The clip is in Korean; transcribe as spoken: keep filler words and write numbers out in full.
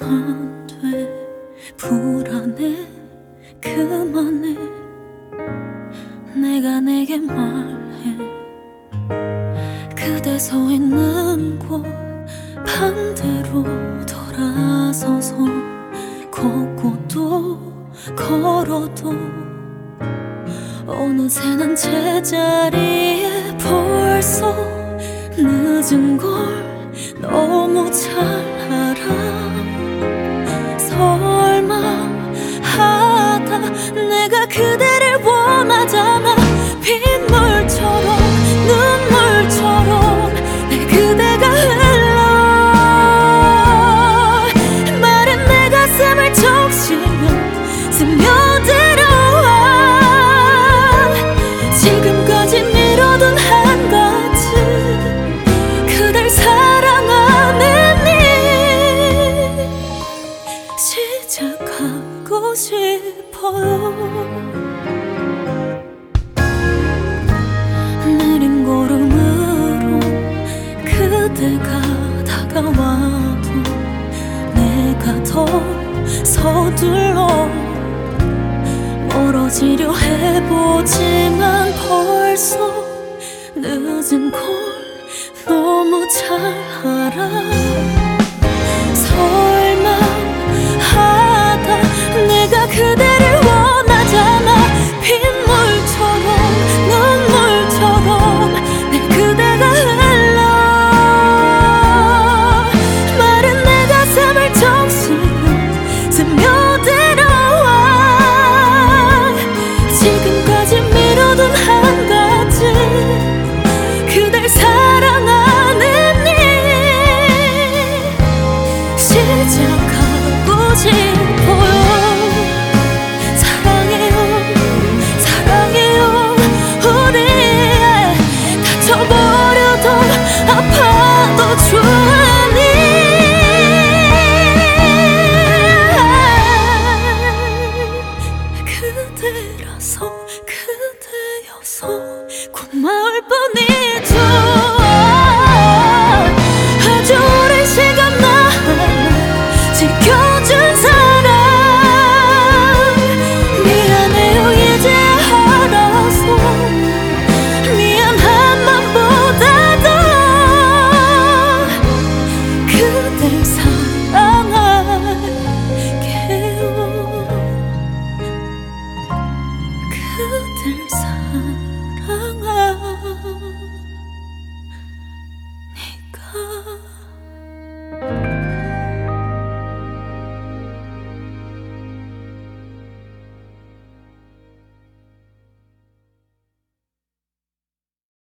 안 돼. 불안해. 그만해. 내가 내게 말해. 그대 서 있는 곳 반대로 돌아서서 걷고 또 걸어도 어느새 난 제자리에 벌써 늦은 걸 너무 잘 알아. 설마 하다 내가 그대를 원하잖아. 빗물처럼 눈물처럼 내 그대가 흘러 마른 내 가슴을 적시며 스며들어와. 지금까지 미뤄둔 한 가지 그댈 사랑하는 일 시작하고 싶어요. 느린 걸음으로 그대가 다가와도 내가 더 서둘러 멀어지려 해보지만 벌써 늦은 걸 너무 잘 알아. 설마 하다 내가 그대를 원하잖아. 빗물처럼 눈물처럼 내 그대가 흘러 마른 내 가슴을 적시며 스며들어와. 지금까지 미뤄둔 한 가지 그댈 사랑하는 일 시작하고 싶어요. 다쳐버려도 아파도 좋으니 그대라서 그대여서 고마울 뿐이지.